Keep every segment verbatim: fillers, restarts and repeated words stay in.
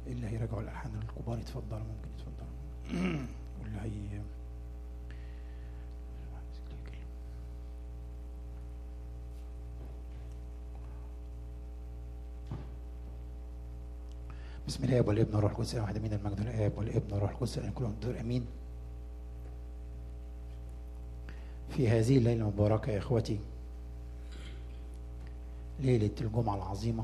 اللي هيراجعوا الالحان الكبار يتفضلوا، ممكن يتفضلوا. واللي هي بسم الله والابن والروح القدس واحد امين. المجد للاب والابن والروح القدس ان كلهم دور امين. في هذه الليله المباركه يا اخوتي، ليله الجمعه العظيمه،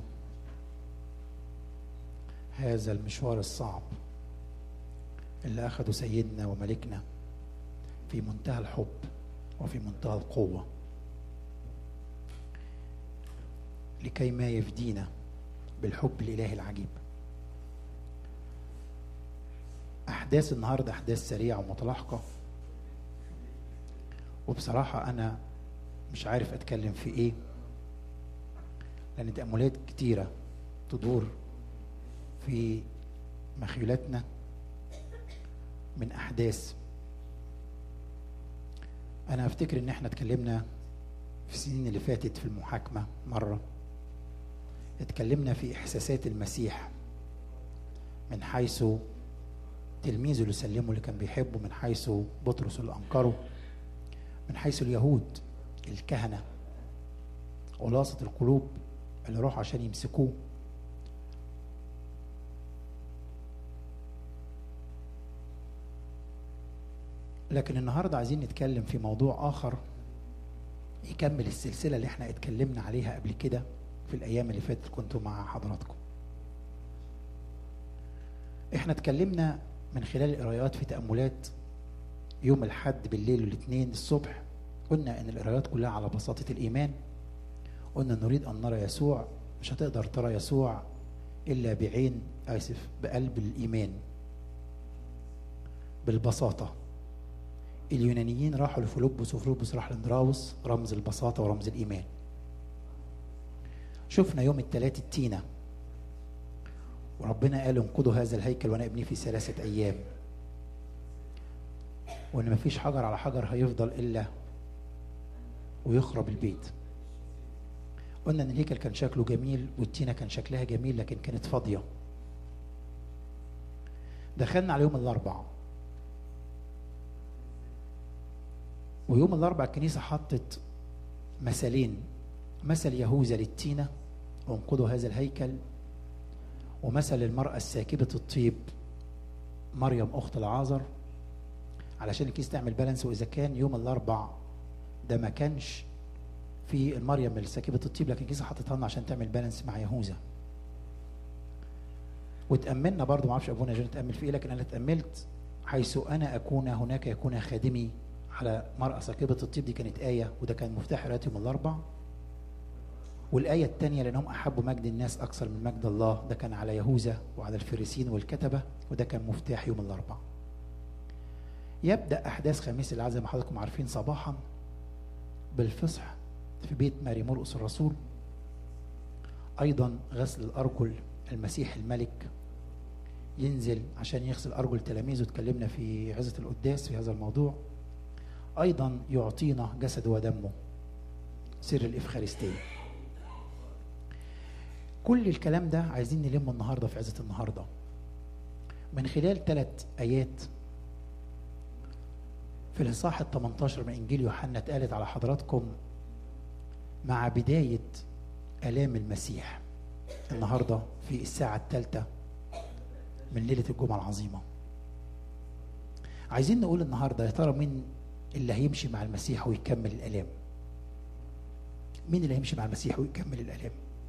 هذا المشوار الصعب اللي اخذه سيدنا وملكنا في منتهى الحب وفي منتهى القوه لكي ما يفدينا بالحب الالهي العجيب. احداث النهارده احداث سريعه ومتلاحقه، وبصراحه انا مش عارف اتكلم في ايه، لان تاملات كتيره تدور في مخيلتنا من احداث. انا افتكر ان احنا اتكلمنا في السنين اللي فاتت في المحاكمه مره، اتكلمنا في احساسات المسيح من حيث تلميذه اللي سلمه اللي كان بيحبه، من حيث بطرس اللي انكره، من حيث اليهود الكهنه خلاصه القلوب اللي راحوا عشان يمسكوه. لكن النهارده عايزين نتكلم في موضوع اخر يكمل السلسله اللي احنا اتكلمنا عليها قبل كده في الايام اللي فاتت كنتوا مع حضراتكم. احنا اتكلمنا من خلال القرايات في تأملات يوم الحد بالليل والاثنين الصبح، قلنا ان القرايات كلها على بساطة الإيمان. قلنا نريد أن نرى يسوع، مش هتقدر ترى يسوع إلا بعين آسف بقلب الإيمان بالبساطة. اليونانيين راحوا لفيلبس وفيلبس راح لاندراوس، رمز البساطة ورمز الإيمان. شفنا يوم الثلاث التينة وربنا قال انقضوا هذا الهيكل وانا ابنيه في ثلاثة ايام، وان مفيش حجر على حجر هيفضل الا ويخرب البيت. قلنا ان الهيكل كان شكله جميل والتينة كان شكلها جميل لكن كانت فاضية. دخلنا على يوم الاربع، ويوم الاربع الكنيسة حطت مثلين، مثل يهوذا للتينة وانقضوا هذا الهيكل، ومثل المرأة الساكبة الطيب مريم أخت العازر، علشان الكيس تعمل بالانس. وإذا كان يوم الأربع ده ما كانش في المريم الساكبة الطيب، لكن الكيس حطتها لنا عشان تعمل بالانس مع يهوذا. وتأملنا برضو، ما اعرفش أبونا جون تأمل في إيه، لكن أنا تأملت حيث أنا أكون هناك يكون خادمي على مرأة ساكبة الطيب. دي كانت آية، وده كان مفتاح قراءة يوم الأربع. والآية الثانية لأنهم أحبوا مجد الناس أكثر من مجد الله، ده كان على يهوذا وعلى الفريسين والكتبة، وده كان مفتاح يوم الأربع. يبدأ أحداث خميس العهد زي ما حضراتكم عارفين صباحا بالفصح في بيت ماري مرقس الرسول، أيضا غسل الأرجل. المسيح الملك ينزل عشان يغسل أرجل تلاميذه، اتكلمنا في عظة القداس في هذا الموضوع. أيضا يعطينا جسده ودمه، سر الإفخارستية. كل الكلام ده عايزين نلمه النهارده في عزة النهارده من خلال ثلاث آيات في الإصحاح الثمنتاشر من إنجيل يوحنا اتقالت على حضراتكم مع بداية آلام المسيح النهارده في الساعة الثالثة من ليلة الجمعة العظيمة. عايزين نقول النهارده يا ترى مين اللي هيمشي مع المسيح ويكمل الآلام؟ مين اللي هيمشي مع المسيح ويكمل الآلام؟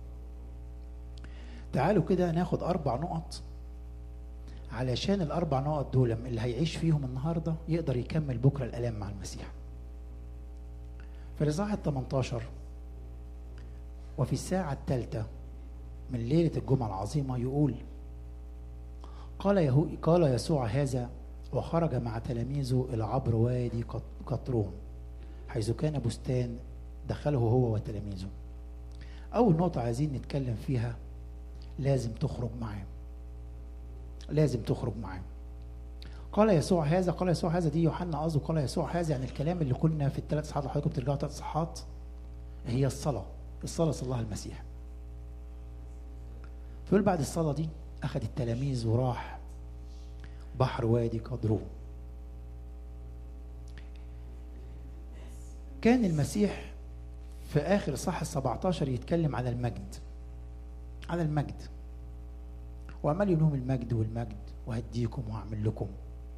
تعالوا كده ناخد أربع نقط علشان الأربع نقط دول اللي هيعيش فيهم النهاردة يقدر يكمل بكرة الآلام مع المسيح. في الإصحاح الثمنتاشر وفي الساعة الثالثة من ليلة الجمعة العظيمة يقول: قال يهو قال يسوع هذا وخرج مع تلاميذه إلى عبر وادي قطرون حيث كان بستان دخله هو وتلاميذه. أول نقطة عايزين نتكلم فيها، لازم تخرج معاه، لازم تخرج معاه. قال يسوع هذا، قال يسوع هذا دي يوحنا قصده قال يسوع هذا، يعني الكلام اللي قلنا في الثلاث صحات اللي حضراتكم بترجعوا ثلاث صحات هي الصلاة. الصلاة صلاها المسيح. فيقول بعد الصلاة دي أخذ التلاميذ وراح بحر وادي قدرون. كان المسيح في آخر صح السبعتاشر يتكلم على المجد، على المجد، وعمال يقول لهم المجد والمجد وهديكم وهعمل لكم.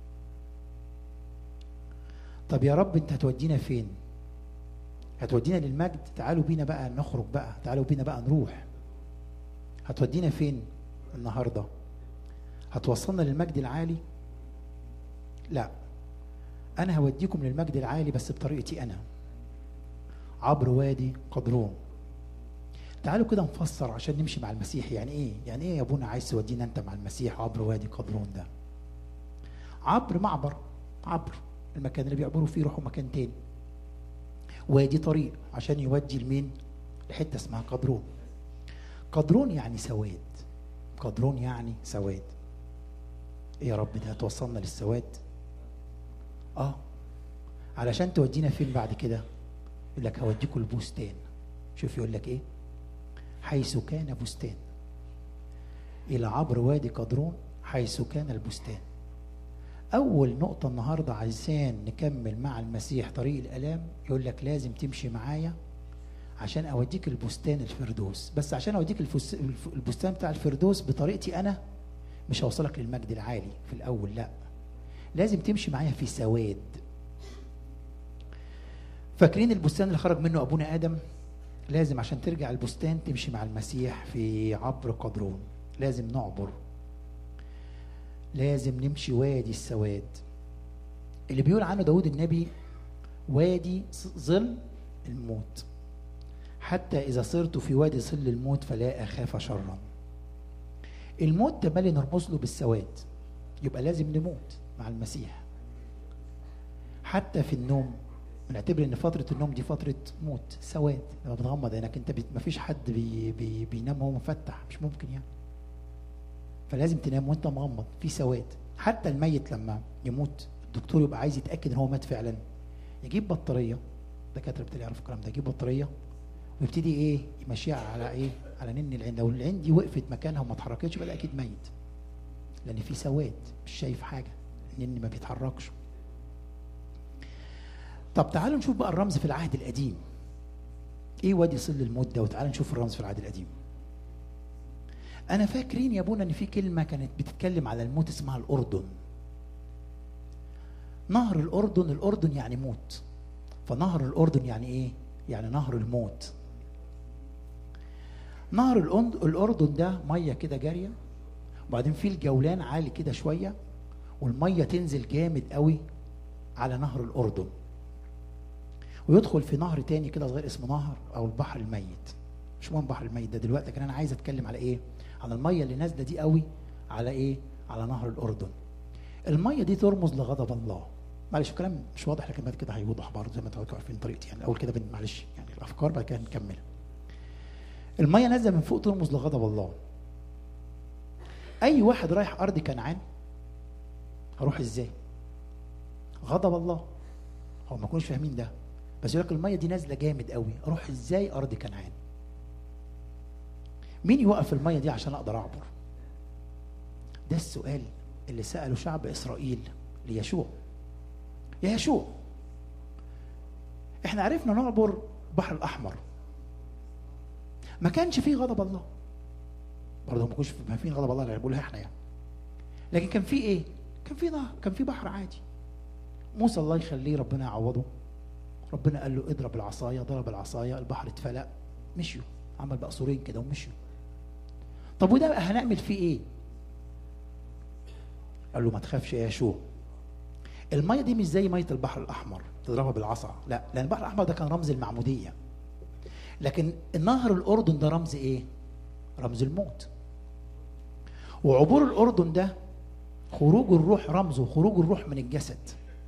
طب يا رب انت هتودينا فين؟ هتودينا للمجد؟ تعالوا بينا بقى نخرج بقى، تعالوا بينا بقى نروح. هتودينا فين النهارده؟ هتوصلنا للمجد العالي؟ لا، انا هوديكم للمجد العالي بس بطريقتي انا، عبر وادي قدرون. تعالوا كده نفسر عشان نمشي مع المسيح. يعني ايه؟ يعني ايه يا ابونا عايز تودينا انت مع المسيح عبر وادي قدرون ده؟ عبر معبر، عبر المكان اللي بيعبروا فيه يروحوا مكان تاني. وادي طريق عشان يودي لمين؟ لحته اسمها قدرون. قدرون يعني سواد، قدرون يعني سواد. ايه يا رب ده هتوصلنا للسواد؟ اه علشان تودينا فين بعد كده؟ يقول لك هوديكوا البستان. شوف يقول لك ايه؟ حيث كان بستان، الى عبر وادي قدرون حيث كان البستان. اول نقطه النهارده عايزين نكمل مع المسيح طريق الالام، يقول لك لازم تمشي معايا عشان اوديك البستان الفردوس. بس عشان اوديك الفس... البستان بتاع الفردوس بطريقتي انا، مش هوصلك للمجد العالي في الاول، لا، لازم تمشي معايا في سواد. فاكرين البستان اللي خرج منه ابونا ادم؟ لازم عشان ترجع البستان تمشي مع المسيح في عبر قدرون. لازم نعبر، لازم نمشي وادي السواد اللي بيقول عنه داود النبي وادي ظل الموت، حتى إذا صرت في وادي ظل الموت فلا أخاف شرا. الموت تملي نرمز له بالسواد، يبقى لازم نموت مع المسيح. حتى في النوم بنعتبر ان فتره النوم دي فتره موت، سواد. لما بتغمض عينك انت بي... مفيش حد بي... بي... بينام وهو مفتح، مش ممكن يعني. فلازم تنام وانت مغمض في سواد. حتى الميت لما يموت الدكتور يبقى عايز يتاكد ان هو مات فعلا، يجيب بطاريه، الدكاتره بتاعي يعرفوا الكلام ده، يجيب بطاريه ويبتدي ايه يمشيها على ايه؟ على نن العين. لو العين دي وقفت مكانها وما اتحركتش يبقى اكيد ميت، لان في سواد مش شايف حاجه، النن ما بيتحركش. طب تعالوا نشوف بقى الرمز في العهد القديم ايه وادي ظل الموت ده، وتعالوا نشوف الرمز في العهد القديم. انا فاكرين يا ابونا ان في كلمه كانت بتتكلم على الموت اسمها الاردن. نهر الاردن، الاردن يعني موت، فنهر الاردن يعني ايه؟ يعني نهر الموت. نهر الاردن ده ميه كده جاريه، وبعدين في الجولان عالي كده شويه، والميه تنزل جامد قوي على نهر الاردن، ويدخل في نهر تاني كده صغير اسمه نهر او البحر الميت. مش مهم البحر الميت ده دلوقتي، لكن انا عايز اتكلم على ايه؟ على الميه اللي نازله دي قوي على ايه؟ على نهر الاردن. الميه دي ترمز لغضب الله. معلش الكلام مش واضح لكن بعد كده هيوضح برضه زي ما انتوا عارفين طريقتي يعني. الاول كده معلش يعني الافكار، بعد كده نكمل. الميه نازله من فوق ترمز لغضب الله. اي واحد رايح ارض كنعان هروح ازاي؟ غضب الله. هو ما كانوش فاهمين ده، بس يقول لك الميه دي نازله جامد قوي، اروح ازاي ارض كنعان؟ مين يوقف الميه دي عشان اقدر اعبر؟ ده السؤال اللي ساله شعب اسرائيل ليشوع. يا يشوع احنا عرفنا نعبر البحر الاحمر، ما كانش فيه غضب الله. برضه ما كانش فاهمين غضب الله اللي بنقولها احنا يعني، لكن كان فيه ايه؟ كان فيه نهر، كان فيه بحر عادي. موسى الله يخليه ربنا يعوضه، ربنا قال له اضرب العصايه، ضرب العصايه، البحر اتفلق، مشيوا، عمل بقى سورين كده ومشيوا. طب وده بقى هنعمل فيه ايه؟ قال له ما تخافش يا يشوع، الميه دي مش زي ميه البحر الاحمر تضربها بالعصا، لا، لان البحر الاحمر ده كان رمز المعموديه، لكن النهر الاردن ده رمز ايه؟ رمز الموت. وعبور الاردن ده خروج الروح، رمزه خروج الروح من الجسد.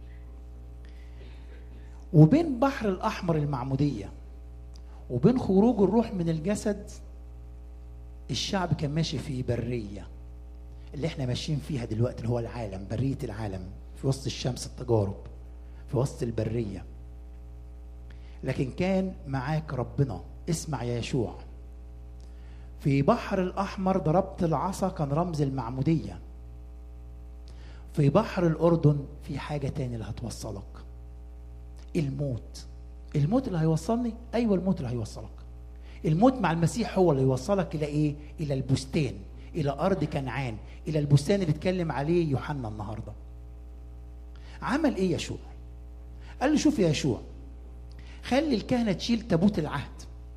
وبين بحر الاحمر المعموديه وبين خروج الروح من الجسد الشعب كان ماشي في بريه اللي احنا ماشيين فيها دلوقتي، اللي هو العالم، بريه العالم، في وسط الشمس التجارب، في وسط البريه. لكن كان معاك ربنا. اسمع يا يشوع، في بحر الأحمر ضربت العصا كان رمز المعمودية. في بحر الأردن في حاجة تاني اللي هتوصلك، الموت. الموت اللي هيوصلني، أيوة الموت اللي هيوصلك. الموت مع المسيح هو اللي يوصلك إلى إيه؟ إلى البستان، إلى أرض كنعان، إلى البستان اللي اتكلم عليه يوحنا النهاردة. عمل إيه يشوع؟ قال له شوف يا يشوع، خلي الكهنة تشيل تابوت العهد.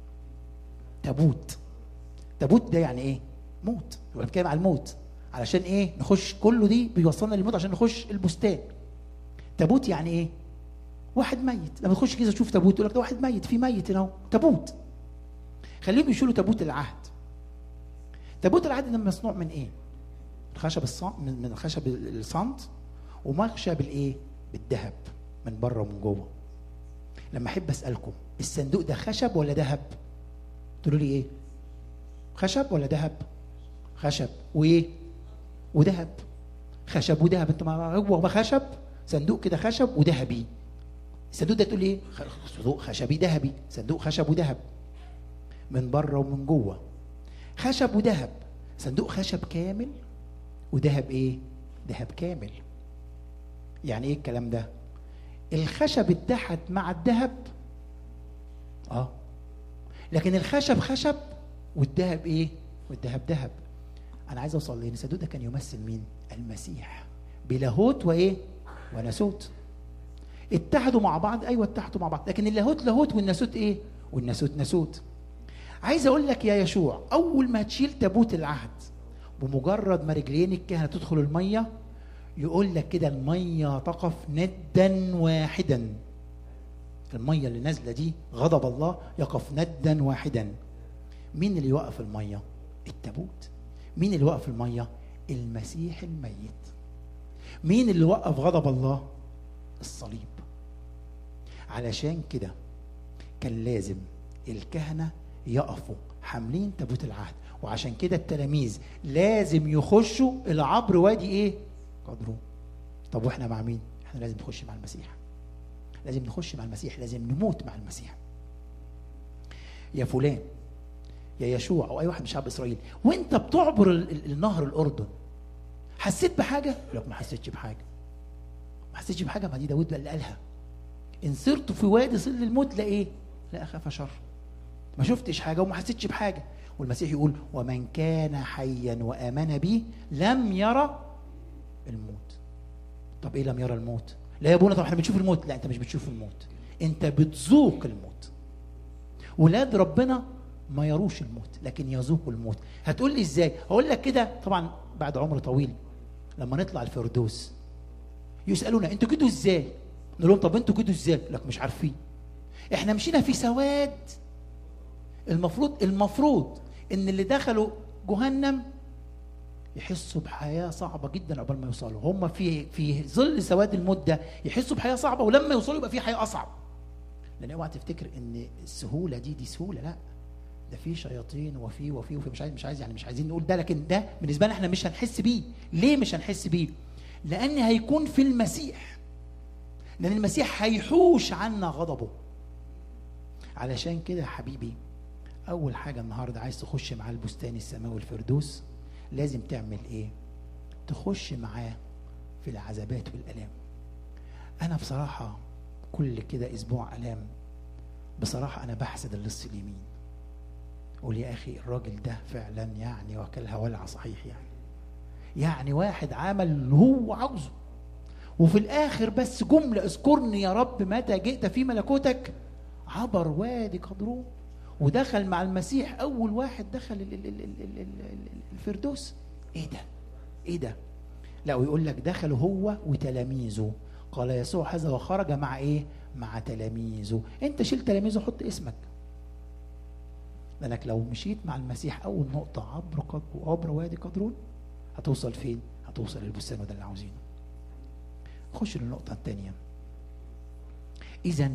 تابوت تابوت ده يعني إيه؟ موت. يبقى بنتكلم على الموت. علشان إيه؟ نخش كله دي بيوصلنا للموت عشان نخش البستان. تابوت يعني إيه؟ واحد ميت. لما تخش كده تشوف تابوت يقول لك ده واحد ميت، في ميت هنا، تابوت. خليهم يشيلوا تابوت العهد. تابوت العهد ده مصنوع من ايه؟ الخشب الصمت، من الخشب الصمت، ومخشب بالايه؟ بالذهب من بره ومن جوه. لما احب اسالكم الصندوق ده خشب ولا ذهب؟ تقولوا لي ايه؟ خشب ولا ذهب؟ خشب وايه؟ وذهب. خشب وذهب. انت ما هو خشب، صندوق كده خشب وذهبي. الصندوق ده تقول ايه؟ صندوق خشبي ذهبي، صندوق خشب وذهب من بره ومن جوه. خشب وذهب، صندوق خشب كامل وذهب ايه؟ ذهب كامل. يعني ايه الكلام ده؟ الخشب اتحد مع الذهب اه لكن الخشب خشب والذهب ايه؟ والذهب ذهب. انا عايز اوصل ليه؟ الصندوق ده كان يمثل مين؟ المسيح بلاهوت وايه؟ وناسوت. اتحدوا مع بعض. ايوه اتحدوا مع بعض، لكن اللاهوت لاهوت والناسوت ايه؟ والناسوت ناسوت. عايز اقول لك يا يشوع، اول ما تشيل تابوت العهد بمجرد ما رجلين الكهنه تدخل الميه، يقول لك كده الميه تقف ندا واحدا. الميه اللي نازله دي غضب الله، يقف ندا واحدا. مين اللي يوقف الميه؟ التابوت. مين اللي يوقف الميه؟ المسيح الميت. مين اللي وقف غضب الله؟ الصليب. علشان كده كان لازم الكهنه يقفوا حاملين تابوت العهد، وعشان كده التلاميذ لازم يخشوا العبر وادي ايه؟ قدرون. طب واحنا مع مين؟ احنا لازم نخش مع المسيح. لازم نخش مع المسيح، لازم نموت مع المسيح. يا فلان، يا يشوع، او اي واحد من شعب اسرائيل، وانت بتعبر النهر الاردن حسيت بحاجه؟ يقول لك ما حسيتش بحاجه. ما حسيتش بحاجه، ما دي داود اللي قالها. ان سرت في وادي ظل الموت لا ايه؟ لا اخاف شر. ما شفتش حاجه وما حسيتش بحاجه. والمسيح يقول ومن كان حيا وامن بي لم يرى الموت. طب ايه لم يرى الموت؟ لا يا ابونا طب احنا بنشوف الموت. لا انت مش بتشوف الموت، انت بتذوق الموت. ولاد ربنا ما يروش الموت لكن يذوقوا الموت. هتقول لي ازاي؟ هقول لك كده. طبعا بعد عمر طويل لما نطلع الفردوس يسالونا انتوا كده ازاي؟ نقول لهم طب انتوا كده ازاي؟ لك مش عارفين. احنا مشينا في سواد. المفروض المفروض ان اللي دخلوا جهنم يحسوا بحياه صعبه جدا قبل ما يوصلوا. هم في في ظل سواد الموت ده يحسوا بحياه صعبه، ولما يوصلوا يبقى في حياه اصعب. لان اوعى تفتكر ان السهوله دي دي سهوله، لا. ده في شياطين وفي وفي وفي مش عايز مش عايز يعني مش عايزين نقول ده، لكن ده بالنسبه لنا احنا مش هنحس بيه. ليه مش هنحس بيه؟ لان هيكون في المسيح. لان المسيح هيحوش عنا غضبه. علشان كده يا حبيبي، اول حاجه النهارده عايز تخش معاه البستان السماوي الفردوس، لازم تعمل ايه؟ تخش معاه في العذابات والالام. انا بصراحه كل كده اسبوع الام، بصراحه انا بحسد اللص اليمين. قول يا اخي الراجل ده فعلا يعني وكلها ولع صحيح. يعني يعني واحد عمل اللي هو عاوزه، وفي الاخر بس جمله اذكرني يا رب متى جئت في ملكوتك، عبر وادي قدرون ودخل مع المسيح. اول واحد دخل الفردوس. ايه ده؟ ايه ده؟ لا، ويقول لك دخل هو وتلاميذه. قال يسوع هذا وخرج مع ايه؟ مع تلاميذه. انت شيل تلاميذه حط اسمك، لانك لو مشيت مع المسيح اول نقطه عبر قد وعبر وادي قدرون هتوصل فين؟ هتوصل للبستان، وده اللي عاوزينه. خش للنقطه الثانيه. اذا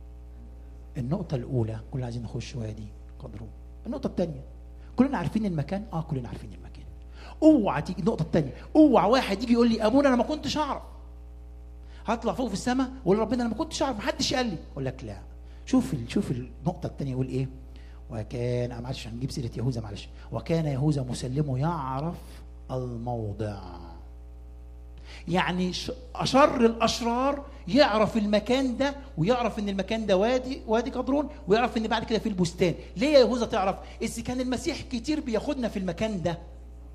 النقطه الاولى كلنا عايزين نخش وادي قدرون. النقطه الثانيه كلنا عارفين المكان. اه كلنا عارفين المكان. اوعى تيجي النقطه الثانيه، اوعى واحد يجي يقول لي ابونا انا ما كنتش اعرف. هطلع فوق في السماء واقول ربنا انا ما كنتش اعرف، ما حدش قال لي. اقول لك لا. شوف شوف النقطه الثانيه يقول ايه؟ وكان معلش هنجيب سيره يهوذا معلش وكان يهوذا مسلمه يعرف الموضع. يعني اشر الاشرار يعرف المكان ده، ويعرف ان المكان ده وادي وادي قدرون، ويعرف ان بعد كده في البستان. ليه يا يهوذا تعرف؟ اذا كان المسيح كتير بياخدنا في المكان ده،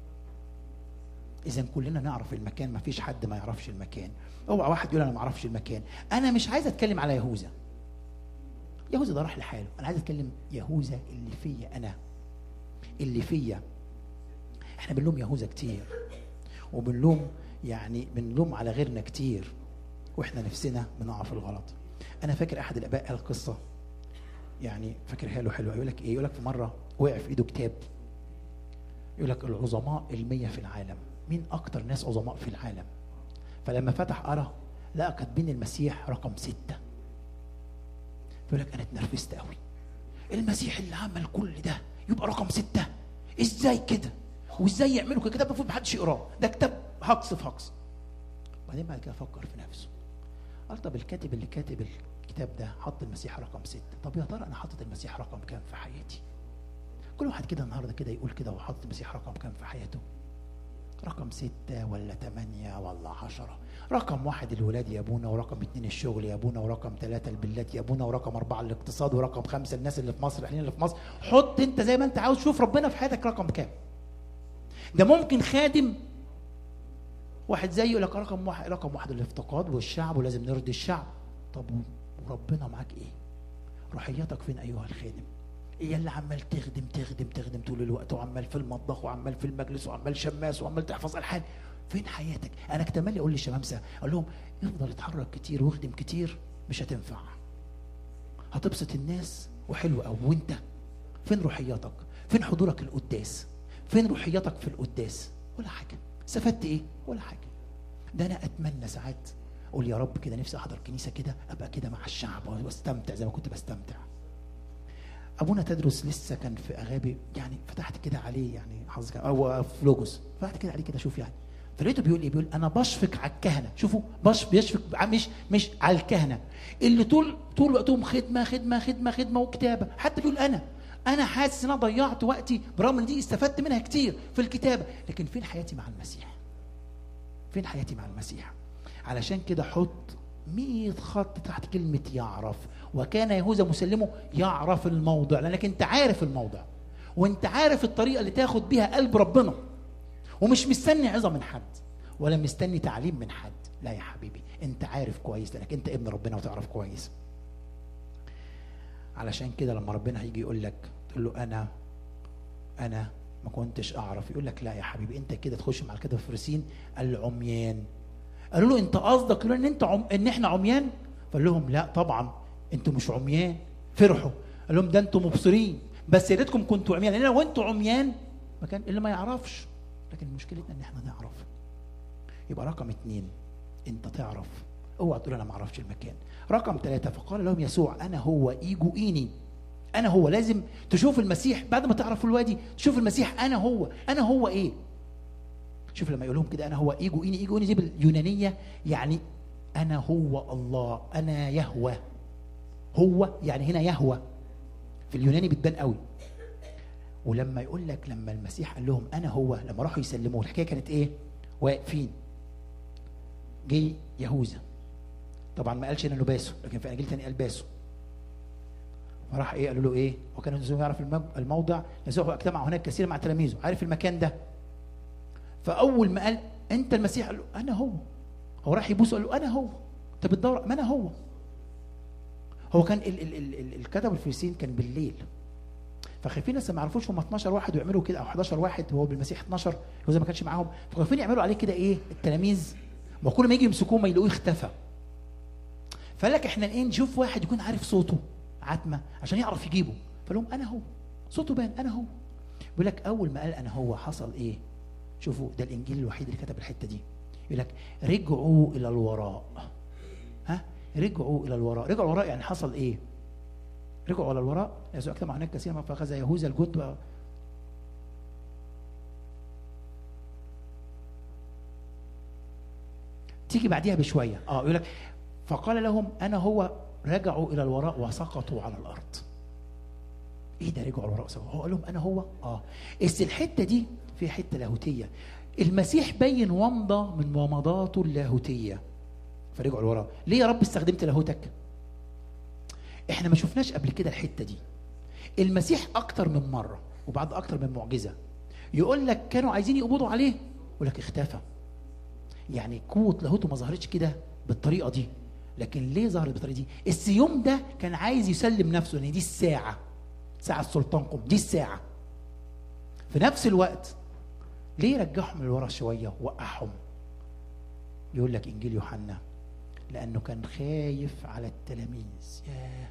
اذا كلنا نعرف المكان، ما فيش حد ما يعرفش المكان. اوعى واحد يقول انا ما اعرفش المكان. انا مش عايز اتكلم على يهوذا، يهوذا ده راح لحاله. انا عايز اتكلم يهوذا اللي فيا انا، اللي فيا. احنا بنلوم يهوذا كتير، وبنلوم يعني بنلوم على غيرنا كتير، واحنا نفسنا بنقع في الغلط. انا فاكر احد الاباء قال قصه يعني فاكرها له حلوه. يقول لك ايه؟ يقول لك في مره وقع في ايده كتاب يقول لك العظماء المية في العالم، مين اكتر ناس عظماء في العالم؟ فلما فتح قرا لقى كاتبين المسيح رقم ستة. يقول لك انا اتنرفزت قوي، المسيح اللي عمل كل ده يبقى رقم ستة؟ ازاي كده؟ وازاي يعملوا كده؟ كتاب المفروض محدش يقراه، ده كتاب هقص في هقص. بعدين بعد كده فكر في نفسه، قال طب الكاتب اللي كاتب الكتاب ده حط المسيح رقم ستة، طب يا ترى انا حاطط المسيح رقم كام في حياتي؟ كل واحد كده النهارده كده يقول كده هو حاطط المسيح رقم كام في حياته؟ رقم ستة ولا تمانية ولا عشرة؟ رقم واحد الولاد يا ابونا، ورقم اتنين الشغل يا ابونا، ورقم ثلاثة البلات يا ابونا، ورقم أربعة الاقتصاد، ورقم خمسة الناس اللي في مصر، احنا اللي في مصر. حط انت زي ما انت عاوز، شوف ربنا في حياتك رقم كام. ده ممكن خادم واحد زي يقول لك رقم واحد، رقم واحد الافتقاد والشعب ولازم نرضي الشعب. طب وربنا معاك ايه؟ روحياتك فين ايها الخادم؟ ايه اللي عمال تخدم تخدم تخدم طول الوقت، وعمال في المطبخ وعمال في المجلس وعمال شماس وعمال تحفظ الحان؟ فين حياتك؟ انا اكتمل اقول للشمامسه اقول لهم افضل اتحرك كتير واخدم كتير مش هتنفع، هتبسط الناس وحلو قوي، وانت فين روحياتك؟ فين حضورك القداس؟ فين روحياتك في القداس؟ ولا حاجه. استفدت ايه؟ ولا حاجه. ده انا اتمنى ساعات اقول يا رب كده نفسي احضر كنيسه كده ابقى كده مع الشعب واستمتع زي ما كنت بستمتع. ابونا تدرس لسه كان في اغابي، يعني فتحت كده عليه يعني حظك او في لوجوس، فتحت كده عليه كده اشوف يعني، فلقيته بيقول ايه؟ بيقول انا بشفق على الكهنه. شوفوا بش بيشفق مش مش على الكهنه اللي طول طول وقتهم خدمه خدمه خدمه خدمه وكتابه. حتى بيقول انا انا حاسس ان انا ضيعت وقتي برغم ان دي استفدت منها كتير في الكتابه، لكن فين حياتي مع المسيح؟ فين حياتي مع المسيح؟ علشان كده حط مية خط تحت كلمه يعرف. وكان يهوذا مسلمه يعرف الموضع، لانك انت عارف الموضع وانت عارف الطريقه اللي تاخد بيها قلب ربنا، ومش مستني عظه من حد ولا مستني تعليم من حد. لا يا حبيبي، انت عارف كويس لانك انت ابن ربنا وتعرف كويس. علشان كده لما ربنا هيجي يقول لك تقول له انا انا ما كنتش اعرف، يقول لك لا يا حبيبي انت كده تخش مع الكتاب الفريسيين العميان. قالوا له انت قصدك ان انت عم... ان احنا عميان؟ فقال لهم لا طبعا انتوا مش عميان. فرحوا قال لهم ده انتوا مبصرين، بس يا ريتكم كنتوا عميان، لان لو انتوا عميان ما كان اللي ما يعرفش. لكن مشكلتنا ان احنا نعرف. يبقى رقم اتنين انت تعرف، اوعى تقول انا ما اعرفش المكان. رقم ثلاثة فقال لهم يسوع انا هو ايجو ايني. انا هو. لازم تشوف المسيح بعد ما تعرف الوادي، تشوف المسيح انا هو. انا هو ايه؟ شوف لما يقول لهم كده انا هو ايجو ايني، ايجو ايني دي باليونانيه يعني انا هو الله، انا يهوه. هو يعني هنا يهوه في اليوناني بتبان قوي. ولما يقول لك لما المسيح قال لهم انا هو، لما راحوا يسلموه الحكايه كانت ايه؟ واقفين، جه يهوذا طبعا ما قالش انه باسه، لكن في انجيل ثاني قال باسه. فراح ايه؟ قالوا له ايه؟ وكان يسوع يعرف الموضع، يسوع اجتمع هناك كثير مع تلاميذه، عارف المكان ده. فاول ما قال انت المسيح قال له انا هو. هو راح يبوسه قال له انا هو. انت بتدور ما انا هو. هو كان ال ال ال ال الكتب الفريسيين كان بالليل، فخايفين لسه ما يعرفوش هم اتناشر واحد ويعملوا كده، او حداشر واحد وهو بالمسيح اتناشر، هو زي ما كانش معاهم، فخايفين يعملوا عليه كده ايه التلاميذ، ما كل ما يجي يمسكوه ما يلاقوه اختفى. فقال لك احنا ايه نشوف واحد يكون عارف صوته عتمه عشان يعرف يجيبه. فقال لهم انا هو، صوته بان انا هو. بيقول لك اول ما قال انا هو حصل ايه؟ شوفوا ده الانجيل الوحيد اللي كتب الحته دي. يقول لك رجعوا الى الوراء. ها؟ رجعوا الى الوراء. رجعوا الوراء يعني حصل ايه؟ رجعوا الى الوراء. يسوع اجتمع هناك كثيرا فاخذ يهوذا الجند. تيجي بعديها بشويه اه يقول لك فقال لهم انا هو، رجعوا الى الوراء وسقطوا على الارض. ايه ده؟ رجعوا لورا سوا. هو قال لهم انا هو اه بس الحته دي فيها حته لاهوتيه. المسيح بين ومضه من ومضاته اللاهوتيه، فرجعوا لورا. ليه يا رب استخدمت لاهوتك؟ احنا ما شفناش قبل كده الحته دي. المسيح اكتر من مره وبعد اكتر من معجزه يقول لك كانوا عايزين يقبضوا عليه، يقول لك اختفى. يعني قوه لاهوته ما ظهرتش كده بالطريقه دي، لكن ليه ظهرت بالطريقه دي؟ اليوم ده كان عايز يسلم نفسه، ان دي الساعه، ساعه سلطانكم، دي الساعه. في نفس الوقت ليه رجعهم لورا شويه ووقعهم؟ يقول لك انجيل يوحنا لانه كان خايف على التلاميذ. ياه،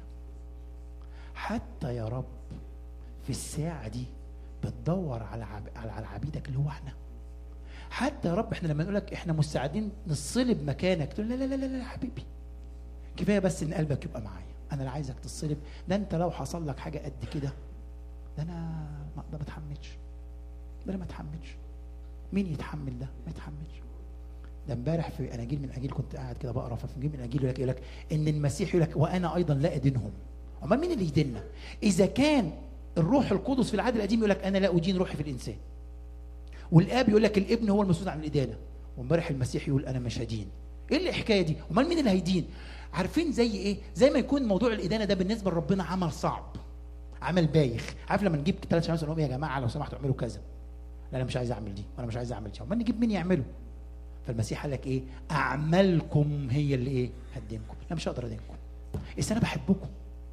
حتى يا رب في الساعه دي بتدور على عب... على عبيدك اللي هو احنا. حتى يا رب احنا لما نقول لك احنا مستعدين نصلب مكانك، تقول لا لا لا لا لا حبيبي، كفايه بس ان قلبك يبقى معايا، انا لا عايزك تصلب. ده انت لو حصل لك حاجه قد كده، ده انا ما ده ما اتحملش، ده انا ما اتحملش. مين يتحمل ده؟ ما يتحملش. ده امبارح في اناجيل من اناجيل كنت قاعد كده بقرا، ففي انجيل من اناجيل يقول لك يقول لك ان المسيح يقول لك وانا ايضا لا ادينهم. امال مين اللي يديننا؟ اذا كان الروح القدس في العهد القديم يقول لك انا لا ادين روحي في الانسان، والاب يقول لك الابن هو المسؤول عن الادانه، وامبارح المسيح يقول انا مش هدين. ايه الحكايه دي؟ امال مين اللي هيدين؟ عارفين زي ايه؟ زي ما يكون موضوع الادانه ده بالنسبه لربنا عمل صعب، عمل بايخ. عارف لما نجيب ثلاث شمس نقول يا جماعه لو سمحتوا اعملوا كذا، لا انا مش عايز اعمل دي وانا مش عايز اعمل دي، امال نجيب مين يعمله؟ فالمسيح قال لك ايه؟ اعمالكم هي اللي ايه؟ هدينكم. انا مش هقدر ادينكم، بس انا بحبكم،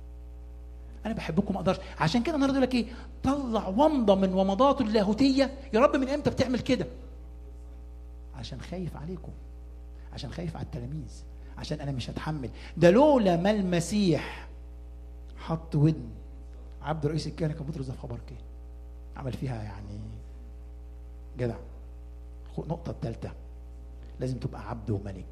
انا بحبكم ما اقدرش. عشان كده النهارده يقول لك ايه؟ طلع ومضه من ومضاته اللاهوتيه. يا رب من امتى بتعمل كده؟ عشان خايف عليكم، عشان خايف على التلاميذ، عشان انا مش هتحمل ده. لولا ما المسيح حط ودن عبد رئيس الكهنه كان بطرس ده في خبر كده عمل فيها يعني جدع. النقطه الثالثه لازم تبقى عبد وملك.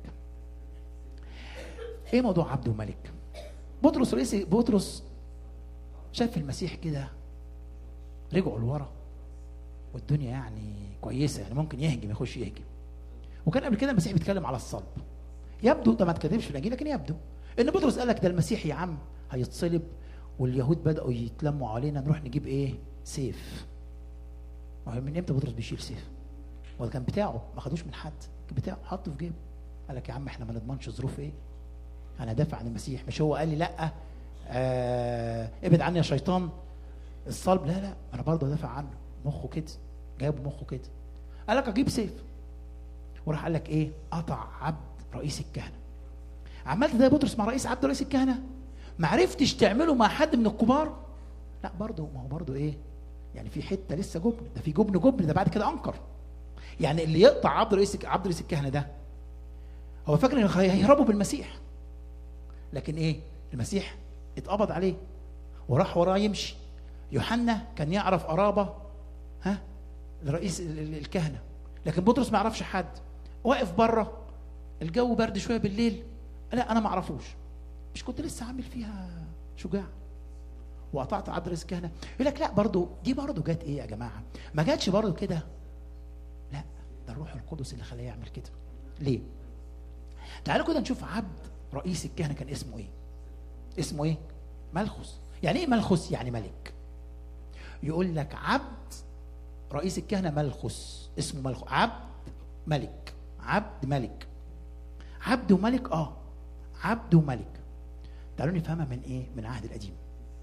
ايه موضوع عبد وملك؟ بطرس رئيس بطرس شاف المسيح كده رجعوا لورا والدنيا يعني كويسه، يعني ممكن يهجم يخش يهجم. وكان قبل كده المسيح بيتكلم على الصلب. يبدو ده ما اتكتبش في الانجيل، لكن يبدو ان بطرس قال لك ده المسيح يا عم هيتصلب واليهود بداوا يتلموا علينا، نروح نجيب ايه؟ سيف. ما هو من امتى بطرس بيشيل سيف؟ وده كان بتاعه، ما خدوش من حد، كان بتاعه حطه في جيبه. قال لك يا عم احنا ما نضمنش ظروف ايه، انا دافع عن المسيح. مش هو قال لي لا آه ابعد عني يا شيطان الصلب؟ لا لا انا برضه دافع عنه. مخه كده، جايبه مخه كده. قال لك اجيب سيف، وراح قال لك ايه؟ قطع عبد رئيس الكهنه. عملت ده يا بطرس مع رئيس عبد رئيس الكهنه؟ ما عرفتش تعمله مع حد من الكبار؟ لا برضه، ما هو برضه ايه يعني، في حته لسه جبن، ده في جبن جبن ده بعد كده انكر. يعني اللي يقطع عبد رئيس عبد رئيس الكهنه ده هو فاكر ان هيهربوا بالمسيح، لكن ايه؟ المسيح اتقبض عليه وراح وراه يمشي. يوحنا كان يعرف قرابه ها لرئيس الكهنه، لكن بطرس ما يعرفش حد. واقف بره الجو برد شويه بالليل، لا انا ما اعرفوش، مش كنت لسه عامل فيها شجاع وقطعت عبد رئيس الكهنه؟ يقول لك لا برضه دي برضه جت ايه يا جماعه؟ ما جاتش برضه كده، لا ده الروح القدس اللي خلاه يعمل كده. ليه؟ تعالوا كده نشوف عبد رئيس الكهنه كان اسمه ايه؟ اسمه ايه؟ ملخص. يعني ايه ملخص؟ يعني ملك. يقول لك عبد رئيس الكهنه ملخص، اسمه ملخص، عبد ملك، عبد ملك، عبد وملك. اه عبد وملك. تعالوا نفهمها من ايه؟ من العهد القديم.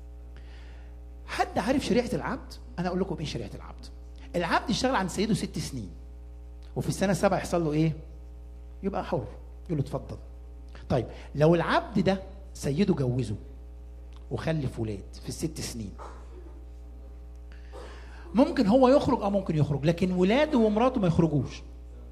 حد عارف شريعه العبد؟ انا اقول لكم ايه شريعه العبد. العبد يشتغل عند سيده ست سنين، وفي السنه السابعه يحصل له ايه؟ يبقى حر، يقول له اتفضل. طيب لو العبد ده سيده جوزه وخلف ولاد في الست سنين، ممكن هو يخرج او ممكن يخرج، لكن ولاده ومراته ما يخرجوش.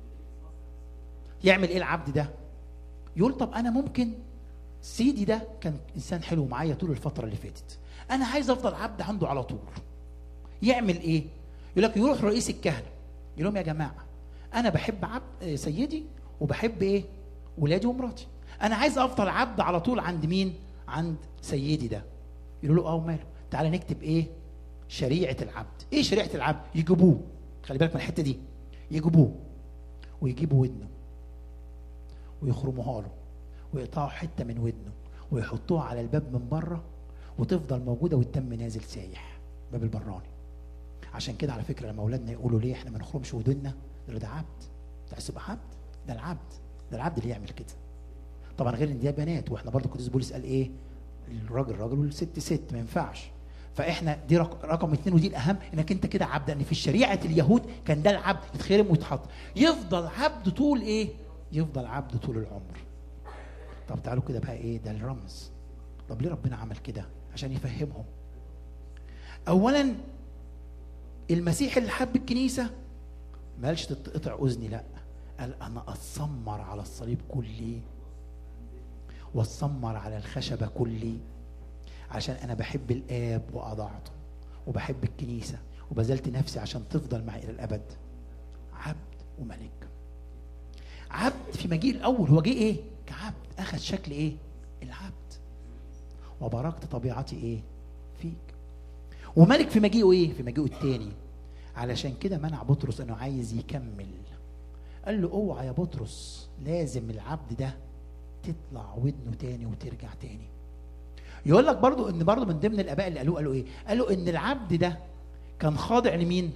يعمل ايه العبد ده؟ يقول طب انا ممكن سيدي ده كان انسان حلو معايا طول الفتره اللي فاتت، انا عايز افضل عبد عنده على طول. يعمل ايه؟ يقول لك يروح رئيس الكهنه يقول لهم يا جماعه انا بحب عبد سيدي وبحب ايه؟ ولادي ومراتي، انا عايز افضل عبد على طول عند مين؟ عند سيدي ده. يقولوا له اه وماله، تعالى نكتب ايه؟ شريعه العبد. ايه شريعه العبد؟ يجيبوه، خلي بالك من الحته دي، يجيبوه ويجيبوا ودنه ويخرموها له ويقطعوا حته من ودنه ويحطوها على الباب من بره، وتفضل موجوده والدم نازل سايح. باب البراني. عشان كده على فكره لما اولادنا يقولوا ليه احنا ما نخرمش ودنا، يقولوا ده عبد. انت عايز تبقى عبد؟ ده العبد، ده العبد اللي يعمل كده. طبعا غير ان دي بنات، واحنا برضو القديس بولس قال ايه؟ الراجل راجل والست ست، ما ينفعش. فاحنا دي رقم اتنين، ودي الاهم، انك انت كده عبد. ان في شريعه اليهود كان ده العبد يتخرم ويتحط، يفضل عبد طول ايه؟ يفضل عبد طول العمر. طب تعالوا كده بقى ايه ده الرمز. طب ليه ربنا عمل كده؟ عشان يفهمهم. اولا المسيح اللي حب الكنيسه ما قالش تتقطع اذني، لا، قال انا اتسمر على الصليب كلي واتسمر على الخشبه كلي، عشان انا بحب الاب واضعته وبحب الكنيسه وبذلت نفسي عشان تفضل معي الى الابد. عبد وملك. عبد في مجيء الاول هو جه ايه؟ كعبد، اخذ شكل ايه؟ العبد. وباركت طبيعتي ايه؟ فيك. وملك في مجيئه ايه؟ في مجيئه الثاني. علشان كده منع بطرس انه عايز يكمل، قال له اوعى يا بطرس، لازم العبد ده تطلع ودنه تاني وترجع تاني. يقول لك برضو ان برضو من ضمن الاباء اللي قالوه قالوا ايه؟ قالوا ان العبد ده كان خاضع لمين؟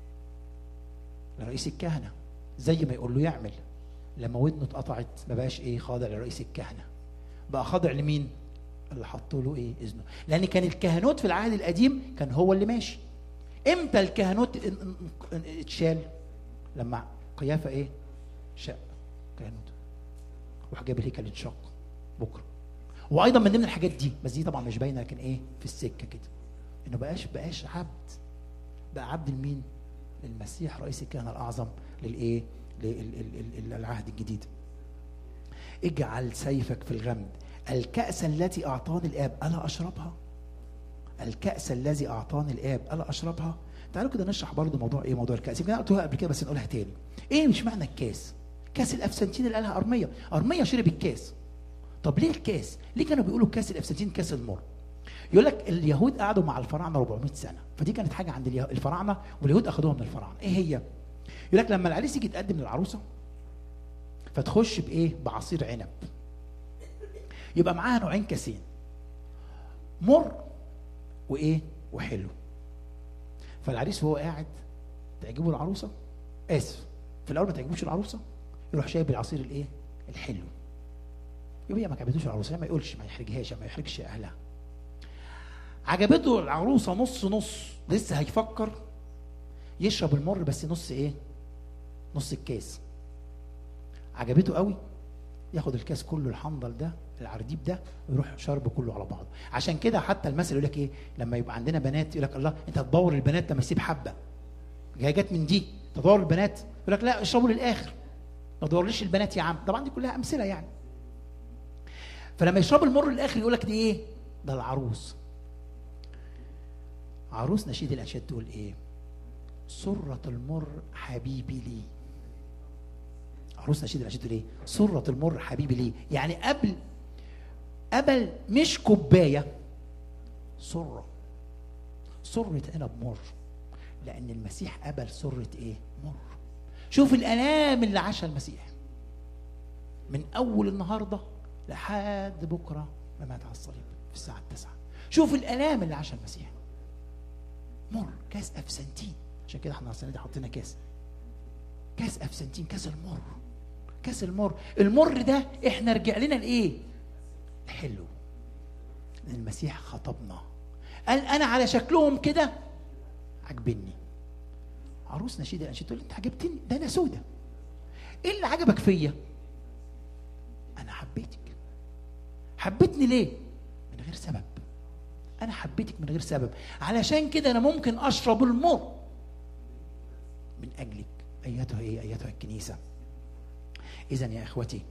لرئيس الكهنه، زي ما يقول له يعمل. لما ودنه اتقطعت ما بقاش ايه؟ خاضع لرئيس الكهنه، بقى خاضع لمين؟ اللي حطوا له ايه؟ اذنه. لان كان الكهنوت في العهد القديم كان هو اللي ماشي. امتى الكهنوت اتشال؟ لما قيافه ايه؟ شق كهنوت وحجاب الهيكل اتشق بكره. وايضا من ضمن الحاجات دي، بس دي طبعا مش باينه، لكن ايه؟ في السكه كده، انه بقاش بقاش عبد، بقى عبد لمين؟ للمسيح رئيس الكهنه الاعظم للايه؟ للعهد الجديد. اجعل سيفك في الغمد، الكأس التي اعطاني الاب الا اشربها؟ الكأس الذي اعطاني الاب الا اشربها؟ تعالوا كده نشرح برضو موضوع ايه؟ موضوع الكأس. يمكن انا قلتها قبل كده بس نقولها تاني. ايه مش معنى الكاس؟ كاس الافسنتين اللي قالها ارميا، ارميا شرب الكاس. طب ليه الكاس؟ ليه كانوا بيقولوا كاس الافسنتين كاس المر؟ يقول لك اليهود قعدوا مع الفراعنه أربعمائة سنه، فدي كانت حاجه عند الفراعنه واليهود اخذوها من الفراعنه. ايه هي؟ يقول لك لما العريس يجي يتقدم للعروسه فتخش بايه؟ بعصير عنب. يبقى معاها نوعين كاسين، مر وايه؟ وحلو. فالعريس وهو قاعد تعجبه العروسه، اسف في الاول ما تعجبوش العروسه، يروح شايب العصير الايه؟ الحلو. يبقى ما عجبتوش العروسه، ما يقولش، ما يحرجهاش، ما يحرجش اهلها. عجبته العروسه نص نص، لسه هيفكر يشرب المر بس نص ايه؟ نص الكاس. عجبته قوي، ياخد الكاس كله الحنظل ده العرديب ده ويروح شربه كله على بعضه. عشان كده حتى المثل يقول لك ايه؟ لما يبقى عندنا بنات يقول لك الله انت هتدور البنات لما يسيب حبه. جايه جت من دي تدور البنات، يقول لك لا اشربوا للاخر، ما تدورليش البنات يا عم. طبعا دي كلها امثله يعني. فلما يشربوا المر للاخر يقول لك دي ايه؟ ده العروس. عروس نشيد الانشاد تقول ايه؟ سرة المر حبيبي لي. عروس نشيد الانشاد تقول ايه؟ سرة المر حبيبي لي، يعني قبل قبل مش كوبايه، سره، سره عنب مر، لان المسيح قبل سره ايه؟ مر. شوف الالام اللي عاشها المسيح من اول النهارده لحد بكره ما مات على الصليب في الساعه التاسعه. شوف الالام اللي عاشها المسيح. مر، كاس افسنتين. عشان كده احنا السنه دي حطينا كاس كاس افسنتين، كاس المر، كاس المر. المر ده احنا رجع لنا لايه؟ الحلو. المسيح خطبنا، قال انا على شكلهم كده عجبني. عروس نشيد الانشاد تقول انت عجبتني، ده انا سودة. ايه اللي عجبك فيا؟ انا حبيتك. حبيتني ليه؟ من غير سبب. انا حبيتك من غير سبب، علشان كده انا ممكن اشرب المر من اجلك ايتها ايه؟ ايتها الكنيسه. اذا يا اخوتي،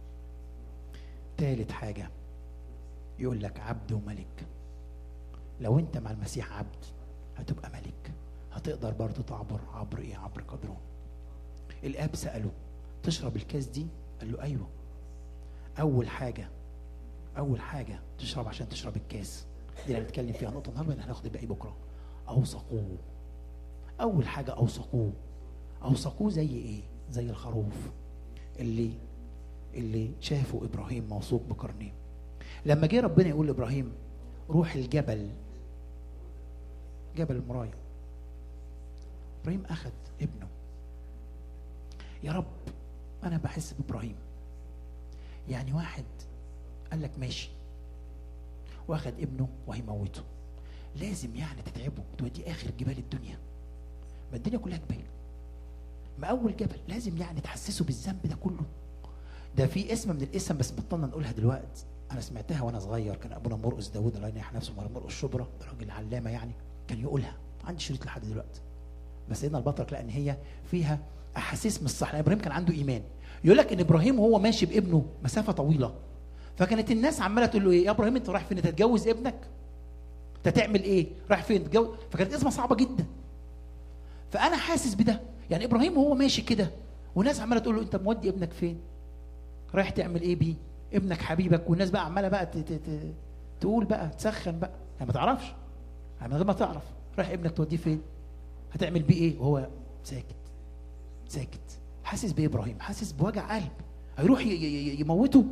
ثالث حاجه يقول لك عبد وملك. لو انت مع المسيح عبد هتبقى ملك، هتقدر برضه تعبر عبر ايه؟ عبر قدرون. الاب ساله تشرب الكاس دي؟ قال له ايوه. اول حاجه اول حاجه تشرب عشان تشرب الكاس دي اللي هنتكلم فيها نقطه النهارده، اللي هناخد الباقي بكره. اوثقوه. اول حاجه اوثقوه. اوثقوه زي ايه؟ زي الخروف اللي اللي شافوا ابراهيم موثوق بقرنين. لما جه ربنا يقول لابراهيم روح الجبل جبل المرايه. ابراهيم اخذ ابنه. يا رب انا بحس بابراهيم، يعني واحد قال لك ماشي واخد ابنه وهيموته، لازم يعني تتعبه توديه اخر جبال الدنيا، ما الدنيا كلها جبال، ما اول جبل لازم يعني تحسسه بالذنب ده كله. ده في اسم من الاسم بس بطلنا نقولها دلوقتي، انا سمعتها وانا صغير، كان ابونا مرقس داوود الله ينيح نفسه، مرقس شبرا، ده راجل علامه يعني، كان يقولها، عندي شريط لحد دلوقتي، بس سيدنا البطرك لان هي فيها احاسيس مش صح. ابراهيم كان عنده ايمان، يقول لك ان ابراهيم وهو ماشي بابنه مسافه طويله، فكانت الناس عماله تقول له ايه يا ابراهيم انت رايح فين؟ انت تتجوز ابنك؟ انت تعمل ايه؟ رايح فين تتجوز؟ فكانت ازمه صعبه جدا. فانا حاسس بده، يعني ابراهيم وهو ماشي كده والناس عماله تقول له انت مودي ابنك فين؟ رايح تعمل ايه بيه؟ ابنك حبيبك، والناس بقى عماله بقى تقول بقى تسخن بقى، يعني ما تعرفش، يعني من غير ما تعرف رايح ابنك توديه فين؟ هتعمل بيه ايه؟ وهو ساكت ساكت. حاسس بايه ابراهيم؟ حاسس بوجع قلب، هيروح يموته؟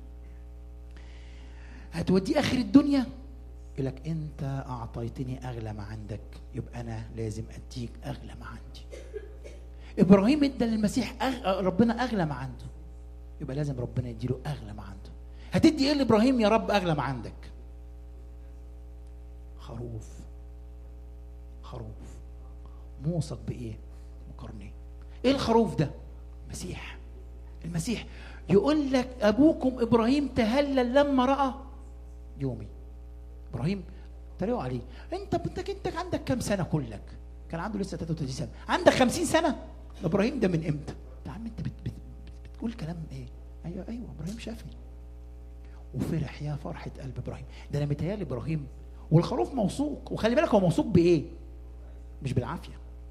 هتوديه اخر الدنيا؟ يقول لك انت اعطيتني اغلى ما عندك، يبقى انا لازم اديك اغلى ما عندي. ابراهيم ادى للمسيح أغ... ربنا اغلى ما عنده، يبقى لازم ربنا يديله اغلى ما عنده. هتدي ايه لابراهيم يا رب اغلى ما عندك؟ خروف. خروف موثق بايه؟ مقارنين. ايه الخروف ده؟ مسيح. المسيح. يقول لك ابوكم ابراهيم تهلل لما راى يومي. ابراهيم تريقوا عليه، انت انت انت عندك كام سنه كلك؟ كان عنده لسه ثلاثة وثلاثين سنه، عندك خمسين سنه؟ ابراهيم ده من امتى؟ يا عم انت بت بت بت بتقول كلام ايه؟ ايوه ايوه ابراهيم شافني وفرح يا فرحه قلب ابراهيم. ده انا متهيألي ابراهيم والخروف موثوق، وخلي بالك هو موثوق بايه؟ مش بالعافيه،